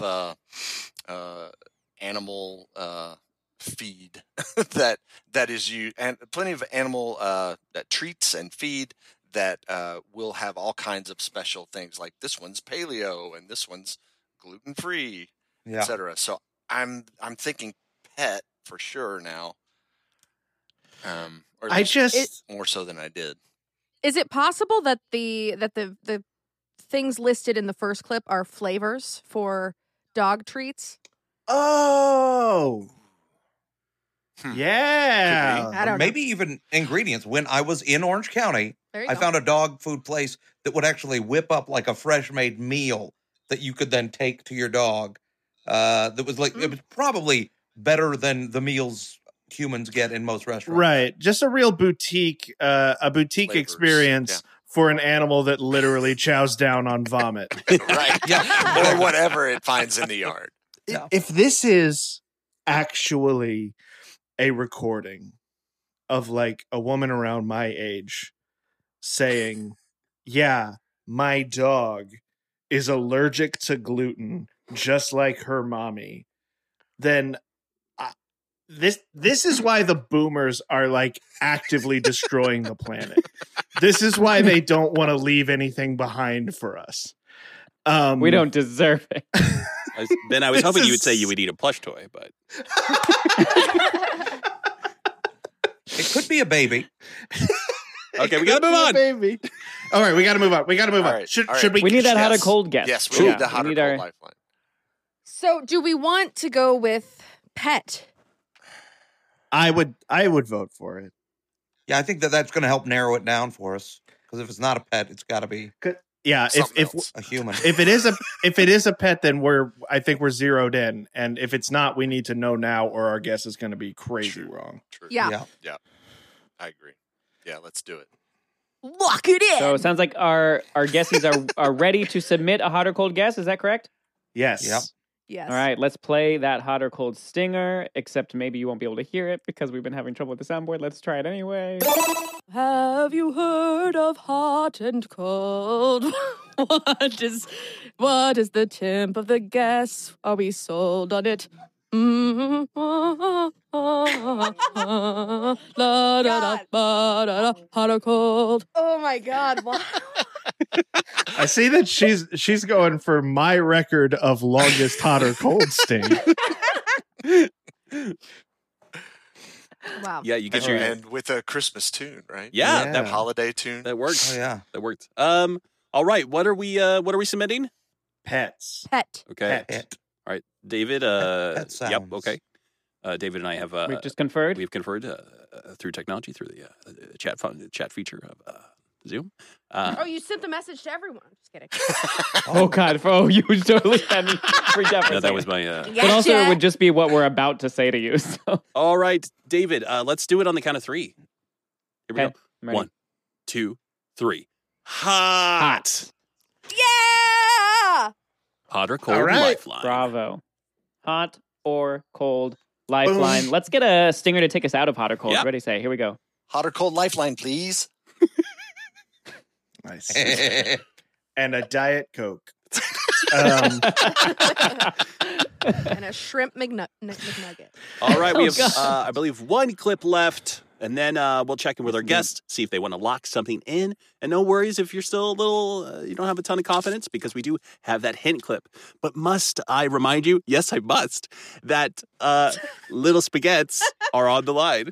animal feed that is used, and plenty of animal treats and feed that will have all kinds of special things, like this one's paleo and this one's gluten free, Yeah. etc. So I'm thinking pet for sure now. Or at I least just more so than I did. Is it possible that the things listed in the first clip are flavors for dog treats? Oh. Hmm. Yeah. I don't know. Maybe even ingredients. When I was in Orange County, There you I go. found a dog food place that would actually whip up like a fresh made meal that you could then take to your dog. That was like, it was probably better than the meals humans get in most restaurants. Right. Just a real boutique Flavors, experience for an animal that literally chows down on vomit. Right. Yeah. Or whatever it finds in the yard. Yeah. If this is actually a recording of like a woman around my age saying, yeah, my dog is allergic to gluten just like her mommy, then this is why the boomers are like actively destroying the planet. This is why they don't want to leave anything behind for us. We don't deserve it. Ben, I was This hoping you would is- say you would eat a plush toy, but It could be a baby. okay, we gotta move on. Baby. All right, we gotta move on. We gotta move All on. right, Should all should we? We need that hot or Yes. cold guess. Yes, we Yeah, need the hot or need cold our- lifeline. So, do we want to go with pet? I would vote for it. Yeah, I think that's going to help narrow it down for us. Because if it's not a pet, it's got to be Yeah, Something if else. a human. if it is a pet, then I think we're zeroed in. And if it's not, we need to know now, or our guess is going to be crazy True. wrong. True. Yeah. I agree. Yeah, let's do it. Lock it in. So it sounds like our guesses are ready to submit a hot or cold guess. Is that correct? Yes. Yep. yes. All right, let's play that hot or cold stinger, except maybe you won't be able to hear it because we've been having trouble with the soundboard. Let's try it anyway. Have you heard of hot and cold? What is the temp of the guess? Are we sold on it? La da da ba da da, hot or cold? Oh my God! Wow. I see that she's going for my record of longest hot or cold sting. Wow. Yeah, you get And, your and with a Christmas tune, right? yeah, Yeah. that Holiday tune. that works. Oh, yeah. That worked. All right, what are we submitting? Pets. Pet. Okay. Pet. All right, David. Pet Yep. sounds. Okay. David and I have We've just conferred. we've conferred through technology through the chat feature of Zoom. Oh, you sent the message to everyone. Just kidding. Oh God! You totally had me freaked out. For no, a that second. was my. But also, it would just be what we're about to say to you. So, All right, David. Let's do it on the count of 3. Here we Okay, go. I'm ready. 1, 2, 3. Hot. Yeah. Hot or cold All right. lifeline. Bravo. Hot or cold lifeline. Let's get a stinger to take us out of hot or cold. Yep. Ready, say. Here we go. Hot or cold lifeline, please. Nice. And a Diet Coke. And a shrimp McNugget. All right, we Oh, have, God. I believe, one clip left, and then we'll check in with our guests, see if they want to lock something in. And no worries if you're still a little, you don't have a ton of confidence, because we do have that hint clip. But must I remind you, yes, I must, that little spaghettis are on the line.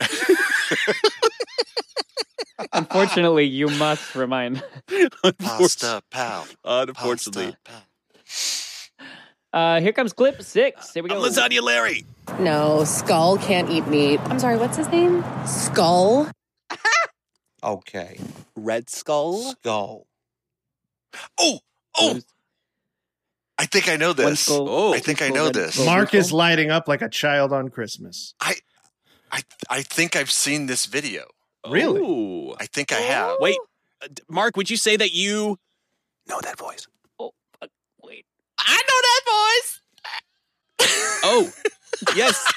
Unfortunately, you must remind. Pasta pal. Unfortunately. Pasta pal. Here comes clip 6. Here we go. Lasagna Larry. No, Skull can't eat meat. I'm sorry, what's his name? Skull? Okay. Red Skull. Skull. Oh! I think I know One this. skull, Oh. I think I two know skull, red this. skull, Mark blue is skull. lighting up like a child on Christmas. I think I've seen this video. Really? Ooh. I think I have. Wait, Mark, would you say that you know that voice? Oh, fuck, wait. I know that voice. Oh, yes.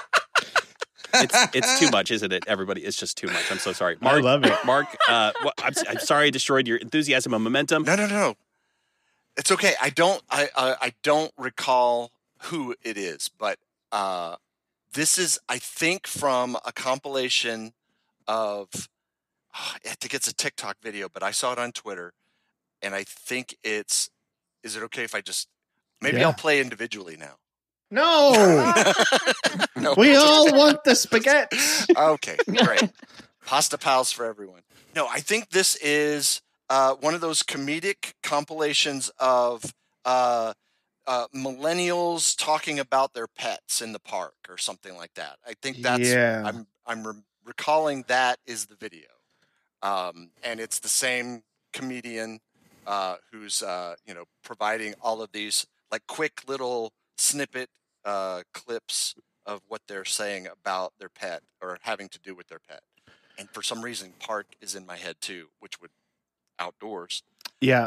It's too much, isn't it, everybody? It's just too much. I'm so sorry. Mark, I love it. Mark, I'm sorry I destroyed your enthusiasm and momentum. No. It's okay. I don't recall who it is, but this is, I think, from a compilation of, I think it's a TikTok video, but I saw it on Twitter, and I think is it okay if I just, maybe Yeah. I'll play individually now. No! No. We all want the spaghetti. Okay, great. Pasta pals for everyone. No, I think this is one of those comedic compilations of millennials talking about their pets in the park or something like that. I think that's. Yeah. I'm recalling that is the video, and it's the same comedian who's providing all of these like quick little snippet clips of what they're saying about their pet or having to do with their pet. And for some reason, park is in my head too, which would outdoors. Yeah.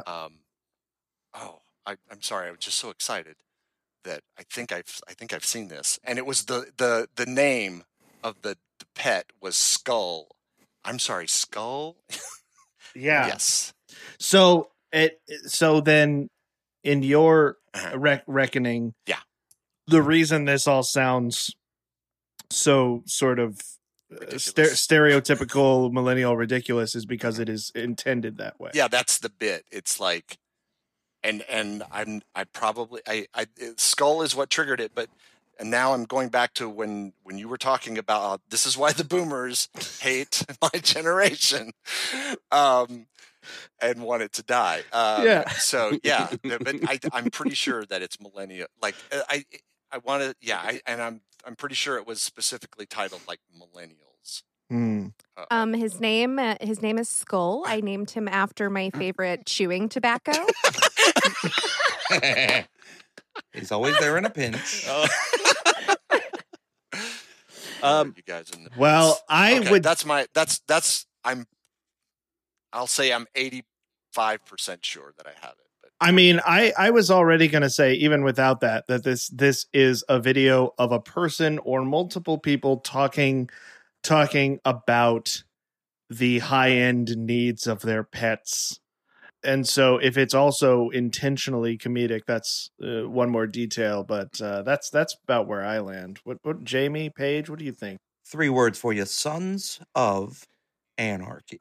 I'm sorry. I was just so excited that I think I've seen this, and it was the name of the pet was Skull. I'm sorry, Skull. Yeah. Yes. So then, in your Uh-huh. reckoning, Yeah. the reason this all sounds so sort of Ridiculous. stereotypical millennial ridiculous is because it is intended that way. Yeah, that's the bit. It's like, and Skull is what triggered it, but and now I'm going back to when you were talking about this is why the boomers hate my generation, and want it to die. Yeah. So yeah, but I'm pretty sure that it's millennial. Like I want to. Yeah, I'm pretty sure it was specifically titled like millennials. Hmm. His name is Skull. I named him after my favorite chewing tobacco. He's always there in a pinch. You guys in the Well, I okay, would. I'll say I'm 85% sure that I have it. But I mean, I was already going to say, even without that this is a video of a person or multiple people talking about the high end needs of their pets. And so if it's also intentionally comedic, that's one more detail, but that's about where I land. What Jamie, Paige, what do you think? 3 words for you: Sons of Anarchy.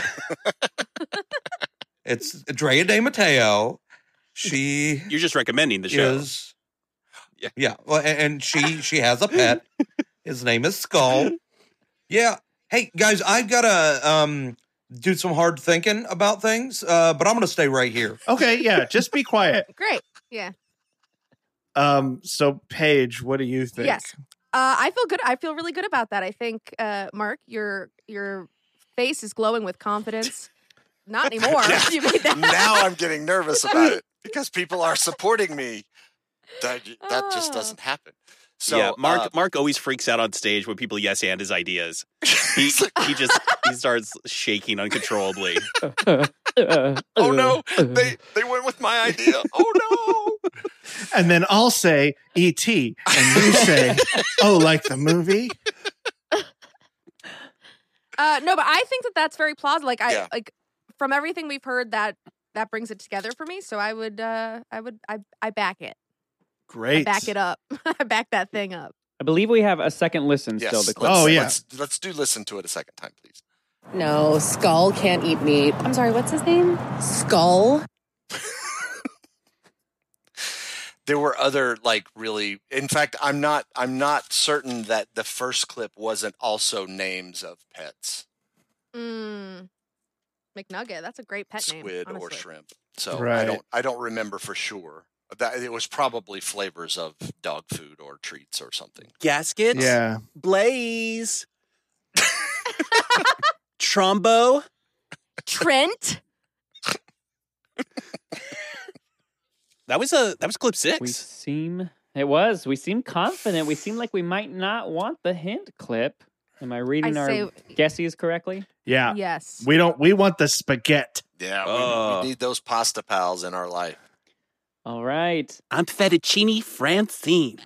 It's Drea De Matteo. She You're just recommending the show. is, yeah. Well, and she has a pet. His name is Skull. Yeah. Hey guys, I've gotta do some hard thinking about things, but I'm gonna stay right here. Okay, yeah, just be quiet. Great. Yeah. So Paige, what do you think? Yes. I feel good. I feel really good about that. I think, Mark, your face is glowing with confidence. Not anymore. Yeah. You made that. now I'm getting nervous about it because people are supporting me. That just doesn't happen. So yeah, Mark always freaks out on stage when people yes and his ideas. He starts shaking uncontrollably. oh no, they went with my idea. Oh And then I'll say E.T. and you say, oh, like the movie? No, but I think that that's very plausible. Like Yeah. like from everything we've heard, that brings it together for me. So I back it. Great. I back it up. I back that thing up. I believe we have a second listen Yes. still to clip. Oh, yeah. Let's do listen to it a second time, please. No, Skull can't eat meat. I'm sorry, what's his name? Skull? There were other really. In fact, I'm not certain that the first clip wasn't also names of pets, McNugget. That's a great pet name. squid or honestly. shrimp. So Right. I don't remember for sure. That it was probably flavors of dog food or treats or something. Gaskets. Yeah. Blaze. Trombo. Trent. That was clip 6. We seem confident. We seem like we might not want the hint clip. Am I reading I our say- guesses correctly? Yeah. Yes. We want the spaghetti. Yeah, Oh. we need those pasta pals in our life. All right. I'm Fettuccine Francine.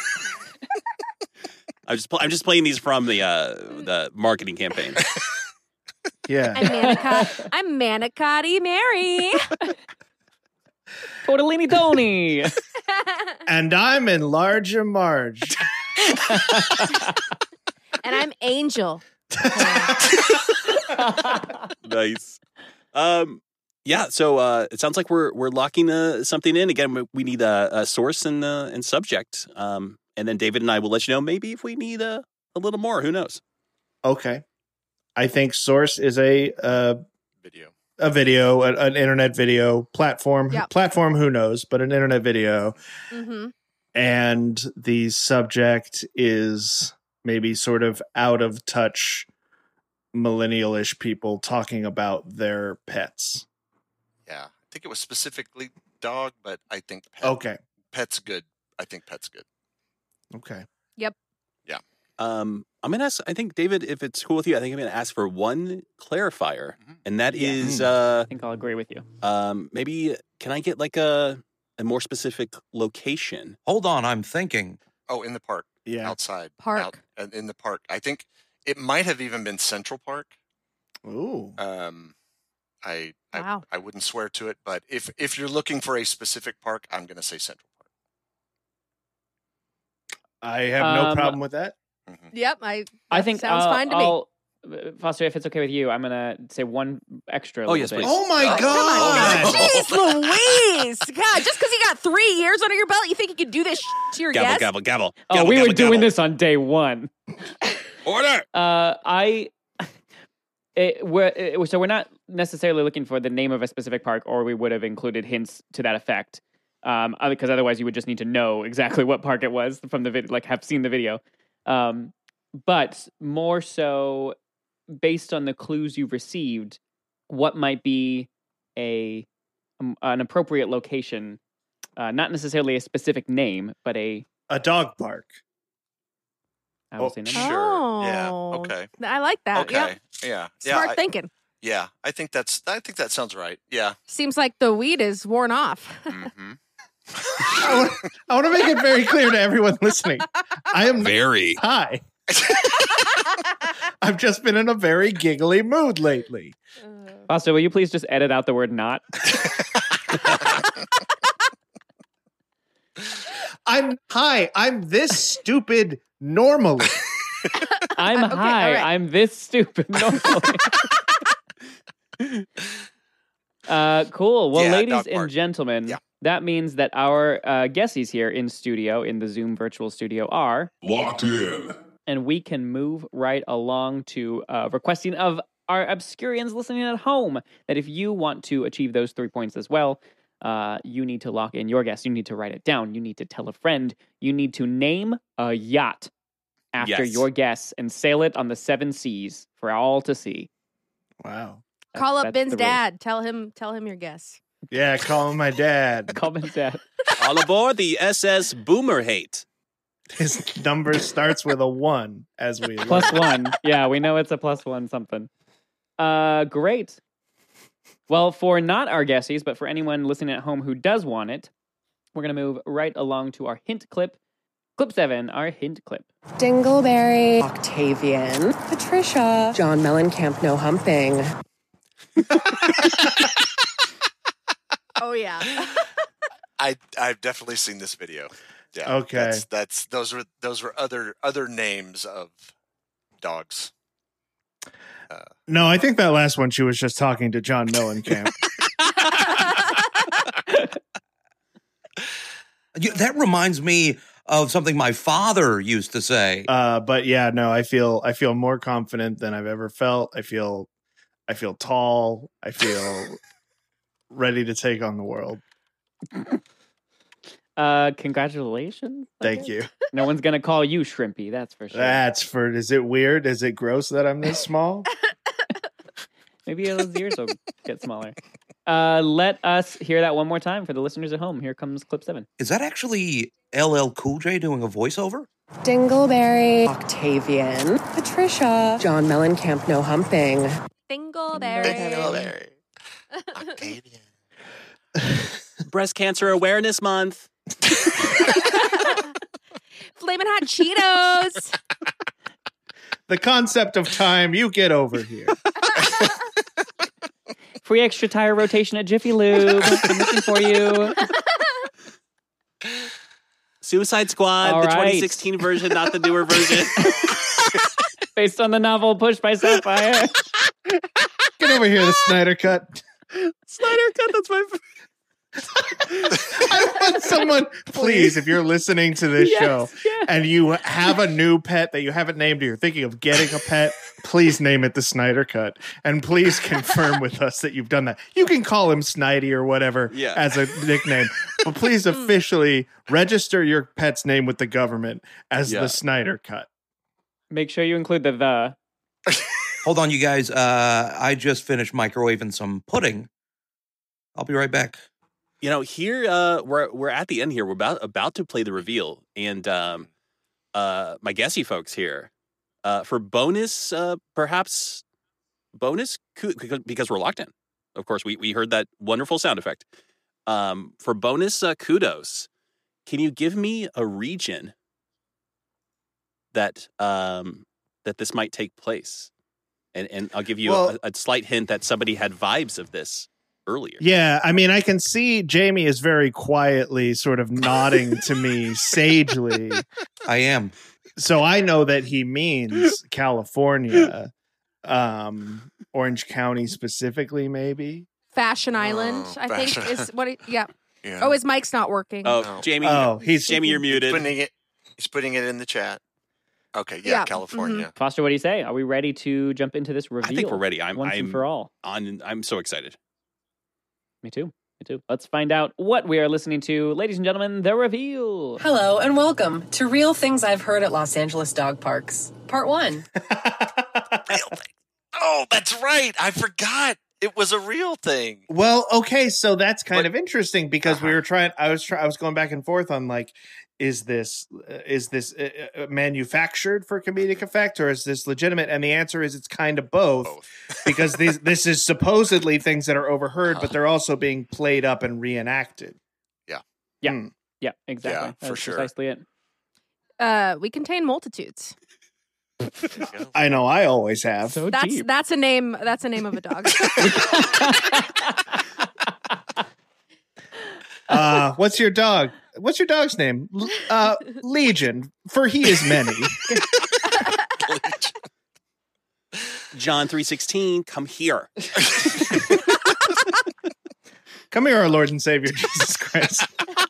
I'm just playing these from the marketing campaign. Yeah. I'm Manicotti Mary. Tortellini Tony. And I'm Enlarger Marge. And I'm Angel. Nice. Yeah. So it sounds like we're locking something in. Again, we need a source and subject. And then David and I will let you know maybe if we need a little more. Who knows? Okay. I think source is a Video. an internet video platform. Yep. Platform, who knows, but an internet video. Mm-hmm. And the subject is maybe sort of out of touch millennial-ish people talking about their pets. Yeah, I think it was specifically dog, but I think Okay. pet's good. I think pet's good. Okay. I'm gonna ask. I think David, if it's cool with you, I think I'm gonna ask for one clarifier, and that is, I think I'll agree with you. maybe can I get like a more specific location? Hold on, I'm thinking. Oh, in the park, Yeah. outside, Park. and in the park. I think it might have even been Central Park. Ooh. I Wow. I wouldn't swear to it, but if you're looking for a specific park, I'm going to say Central Park. I have no Um, problem with that. Yep. I that think sounds fine to me. Foster, if it's okay with you, I'm gonna say one extra. Oh, little yes, bit. please. Oh my God, God. jeez Louise. God, just because you got 3 years under your belt, you think you could do this to your Gavel, guests? gavel, gavel. Oh, gavel, we gavel, were doing gavel. this on day one. Order. So we're not necessarily looking for the name of a specific park, or we would have included hints to that effect. Because otherwise you would just need to know exactly what park it was from the video, like have seen the video. But more so based on the clues you've received, what might be an appropriate location, not necessarily a specific name, but a dog park. I will say no. Sure. Yeah. Oh, Okay. I like that. Okay. Yep. Yeah. Smart Yeah. thinking. Yeah. I think that sounds right. Yeah. Seems like the weed is worn off. Mm-hmm. I want to make it very clear to everyone listening. I am Very. high. I've just been in a very giggly mood lately. Foster, will you please just edit out the word "not"? I'm high. I'm this stupid normally. I'm Okay, high. all right. I'm this stupid normally. Cool. Well, Yeah, ladies dog and park. gentlemen, Yeah. that means that our guesties here in the Zoom virtual studio are Locked in. and we can move right along to requesting of our Obscurians listening at home that if you want to achieve those 3 points as well, you need to lock in your guess. You need to write it down. You need to tell a friend. You need to name a yacht after Yes. your guess and sail it on the 7 seas for all to see. Wow. Call up That's Ben's the rules. dad. Tell him your guess. Yeah, call him my dad. Call Ben's dad. All aboard the SS Boomer Hate. His number starts with a 1, as we learned. +1. Yeah, we know it's a +1 something. Great. Well, for not our guesses, but for anyone listening at home who does want it, we're going to move right along to our hint clip. Clip 7, our hint clip. Dingleberry, Octavian, Patricia, John Mellencamp, no humping. Oh yeah. I've definitely seen this video. Yeah. Okay. That's those were other names of dogs. No, I think that last one she was just talking to John Mellencamp. That reminds me of something my father used to say. But yeah, no, I feel more confident than I've ever felt. I feel tall. I feel ready to take on the world. Congratulations. Thank you. No one's going to call you Shrimpy, that's for sure. Is it weird? Is it gross that I'm this small? Maybe those ears will get smaller. Let us hear that one more time for the listeners at home. Here comes clip 7. Is that actually LL Cool J doing a voiceover? Dingleberry, Octavian, Patricia, John Mellencamp, no humping. Dingleberry. Octavian. Breast Cancer Awareness Month. Flamin' Hot Cheetos. The concept of time, you get over here. Free extra tire rotation at Jiffy Lube. Submission for you. Suicide Squad, All the right. 2016 version, not the newer version. Based on the novel Pushed by Sapphire. Get over here, the Snyder Cut. Snyder Cut, that's my I want someone, please, if you're listening to this show and you have a new pet that you haven't named or you're thinking of getting a pet, please name it the Snyder Cut. And please confirm with us that you've done that. You can call him Snidey or whatever as a nickname, but please officially register your pet's name with the government as the Snyder Cut. Make sure you include the. Hold on, you guys. I just finished microwaving some pudding. I'll be right back. You know, here we're at the end here. We're about to play the reveal, and my guessy folks here for bonus, perhaps bonus because we're locked in. Of course, we heard that wonderful sound effect. For bonus kudos, can you give me a region that that this might take place? And I'll give you a slight hint that somebody had vibes of this earlier. Yeah, I mean, I can see Jamie is very quietly sort of nodding to me sagely. I am. So I know that he means California, Orange County specifically, maybe. Fashion Island, I think is what yeah. Oh, his mic's not working. Oh, Jamie. Jamie, you're muted. He's putting it in the chat. Okay, yeah. California. Mm-hmm. Foster, what do you say? Are we ready to jump into this reveal? I think we're ready. Once and for all. I'm so excited. Me too. Let's find out what we are listening to. Ladies and gentlemen, the reveal. Hello and welcome to Real Things I've Heard at Los Angeles Dog Parks, Part 1. Real thing. Oh, that's right. I forgot. It was a real thing. Well, okay, so that's kind of interesting because we were trying. I was going back and forth on like, is this manufactured for comedic effect or is this legitimate? And the answer is it's kind of both. Because this is supposedly things that are overheard, but they're also being played up and reenacted. Yeah, exactly. Yeah, That's for sure. Precisely it. We contain multitudes. I know. I always have. So deep. That's a name. That's a name of a dog. What's your dog? What's your dog's name? Legion, for he is many. John 3:16, come here. Come here, our Lord and Savior Jesus Christ.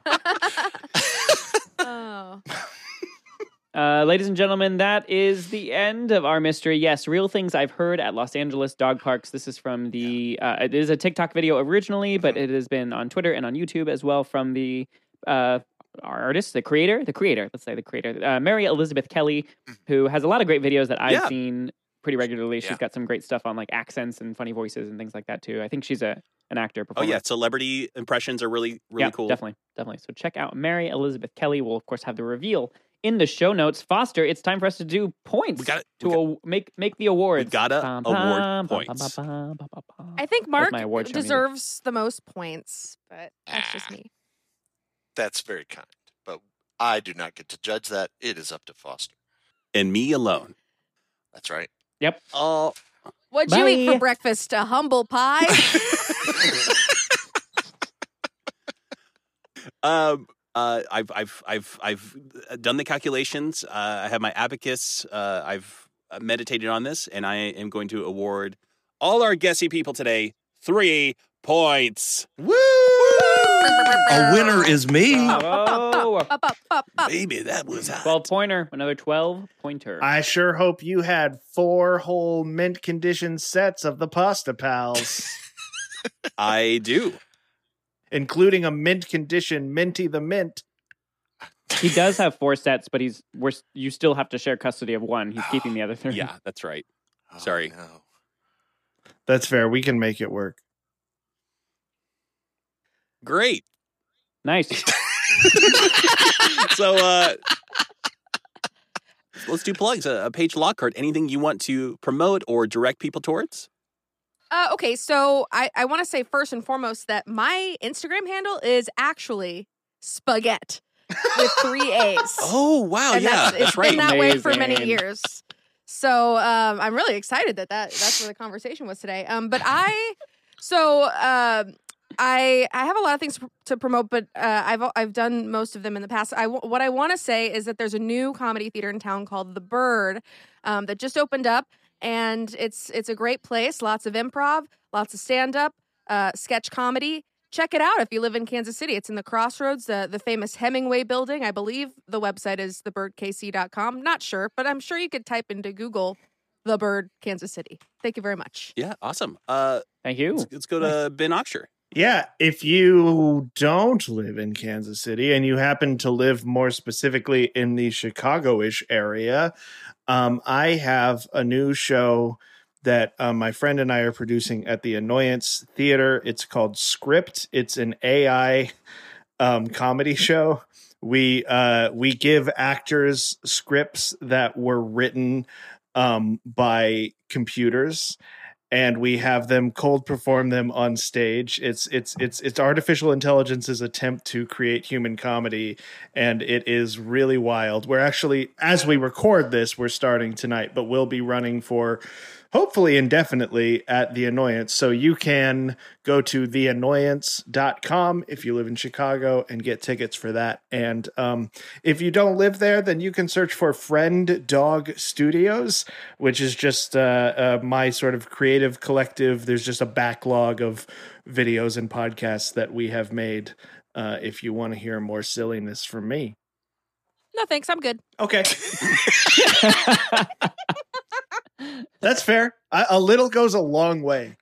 Oh. Ladies and gentlemen, that is the end of our mystery. Yes, Real Things I've Heard at Los Angeles Dog Parks. This is from the, it is a TikTok video originally, but it has been on Twitter and on YouTube as well from the artist, the creator, Mary Elizabeth Kelly, who has a lot of great videos that I've seen pretty regularly. She's got some great stuff on like accents and funny voices and things like that too. I think she's an actor performer. Oh yeah, celebrity impressions are really cool. Definitely. So check out Mary Elizabeth Kelly. We'll of course have the reveal in the show notes. Foster, it's time for us to do points. Make the awards. We gotta award points. I think Mark my award show deserves the most points, but that's just me. That's very kind. But I do not get to judge that. It is up to Foster. And me alone. That's right. Yep. Oh, What'd you eat for Bye. breakfast? A humble pie? I've done the calculations. I have my abacus. I've meditated on this, and I am going to award all our guessy people today 3 points. Woo! A winner is me. Whoa. Up. Baby, that was hot. 12 pointer. Another 12 pointer. I sure hope you had 4 whole mint condition sets of the Pasta Pals, I do. including a mint condition Minty the Mint. He does have 4 sets, but you still have to share custody of one. He's keeping the other 3. Yeah, that's right. Oh, Sorry. no. That's fair. We can make it work. Great. Nice. So let's do plugs. Paige Lockhart, anything you want to promote or direct people towards? Okay, so I want to say first and foremost that my Instagram handle is actually Spaghetti with 3 A's. Oh, wow. And Yeah, it's that's right. been that way for many Amazing. years. So I'm really excited that's where the conversation was today. But I have a lot of things to promote, but I've done most of them in the past. What I want to say is that there's a new comedy theater in town called The Bird that just opened up, and it's a great place. Lots of improv, lots of stand up, sketch comedy. Check it out if you live in Kansas City. It's in the Crossroads, the famous Hemingway building. I believe the website is thebirdkc.com. Not sure, but I'm sure you could type into Google The Bird Kansas City. Thank you very much. Yeah, awesome. Thank you. Let's go to Ben Oxshire. Yeah, if you don't live in Kansas City and you happen to live more specifically in the Chicago-ish area, I have a new show that my friend and I are producing at the Annoyance Theater. It's called Script. It's an AI comedy show. We give actors scripts that were written by computers, and we have them cold perform them on stage. It's artificial intelligence's attempt to create human comedy, and it is really wild. We're actually, as we record this, we're starting tonight, but we'll be running for hopefully indefinitely at The Annoyance. So you can go to theannoyance.com if you live in Chicago and get tickets for that. And if you don't live there, then you can search for Friend Dog Studios, which is just my sort of creative collective. There's just a backlog of videos and podcasts that we have made if you want to hear more silliness from me. No, thanks. I'm good. Okay. That's fair. A little goes a long way.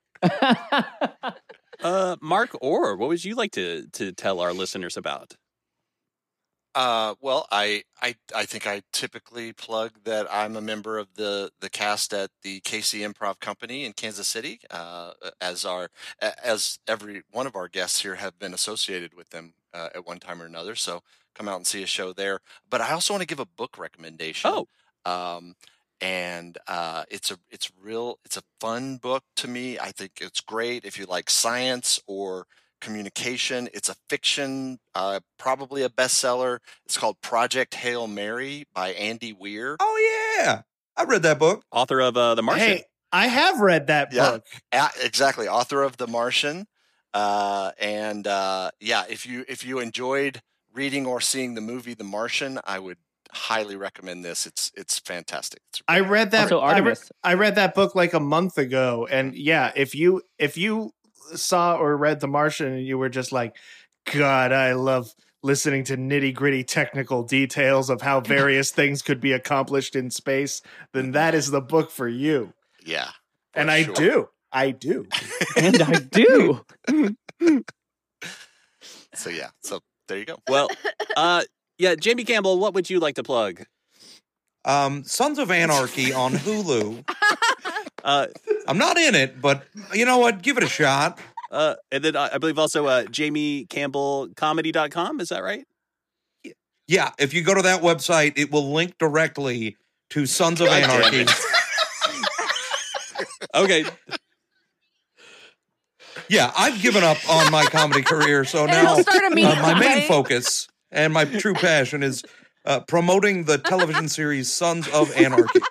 Mark Orr, what would you like to tell our listeners about? Well, I think I typically plug that I'm a member of the cast at the KC Improv Company in Kansas City, as every one of our guests here have been associated with them at one time or another. So come out and see a show there. But I also want to give a book recommendation. Oh. And it's a fun book to me. I think it's great if you like science or communication. It's a fiction, probably a bestseller. It's called Project Hail Mary by Andy Weir. Oh, yeah. I read that book. Author of The Martian. Hey, I have read that book. Exactly. Author of The Martian. If you enjoyed reading or seeing the movie The Martian, I would highly recommend this. It's fantastic. I read that. Also, Artemis. I read that book like a month ago, and yeah, if you saw or read The Martian and you were just like, God, I love listening to nitty gritty technical details of how various things could be accomplished in space, then that is the book for you. Yeah, and sure. I do, And I do. So yeah, so there you go. Well, yeah, Jamie Campbell, what would you like to plug? Sons of Anarchy on Hulu. Uh, I'm not in it, but you know what? Give it a shot. and then I believe also JamieCampbellComedy.com. Is that right? Yeah, if you go to that website, it will link directly to Sons of Anarchy. Okay. Yeah, I've given up on my comedy career, so And now it'll start immediately, my main right? focus and my true passion is promoting the television series Sons of Anarchy.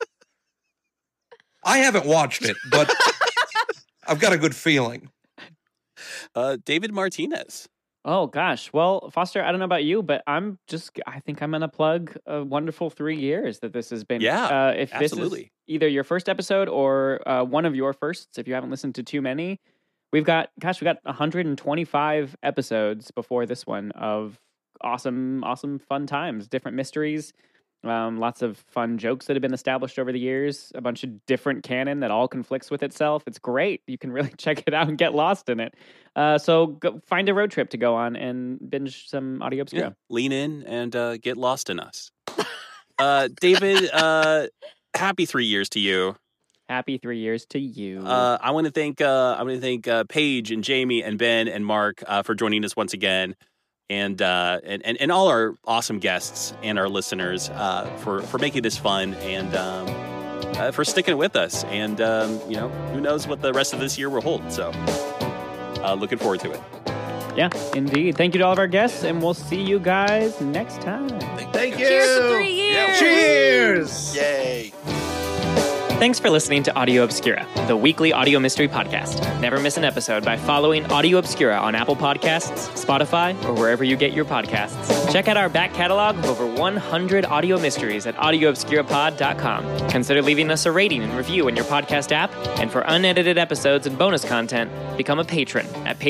I haven't watched it, but I've got a good feeling. David Martinez. Oh gosh. Well, Foster, I don't know about you, but I think I'm going to plug a wonderful 3 years that this has been. Yeah, if absolutely. this is either your first episode or one of your firsts, if you haven't listened to too many, we got 125 episodes before this one of awesome fun times, different mysteries, lots of fun jokes that have been established over the years, a bunch of different canon that all conflicts with itself. It's great. You can really check it out and get lost in it. So go find a road trip to go on and binge some Audio Obscura. Yeah. Lean in and get lost in us. David, happy 3 years to you. Happy 3 years to you. I want to thank Paige and Jamie and Ben and Mark for joining us once again, and all our awesome guests and our listeners for making this fun and for sticking with us. And who knows what the rest of this year will hold. So looking forward to it. Yeah, indeed. Thank you to all of our guests, and we'll see you guys next time. Thank you. Cheers to 3 years. Cheers. Yay. Thanks for listening to Audio Obscura, the weekly audio mystery podcast. Never miss an episode by following Audio Obscura on Apple Podcasts, Spotify, or wherever you get your podcasts. Check out our back catalog of over 100 audio mysteries at audioobscurapod.com. Consider leaving us a rating and review in your podcast app. And for unedited episodes and bonus content, become a patron at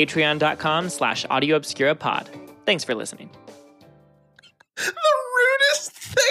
patreon.com/audioobscurapod. Thanks for listening. The rudest thing.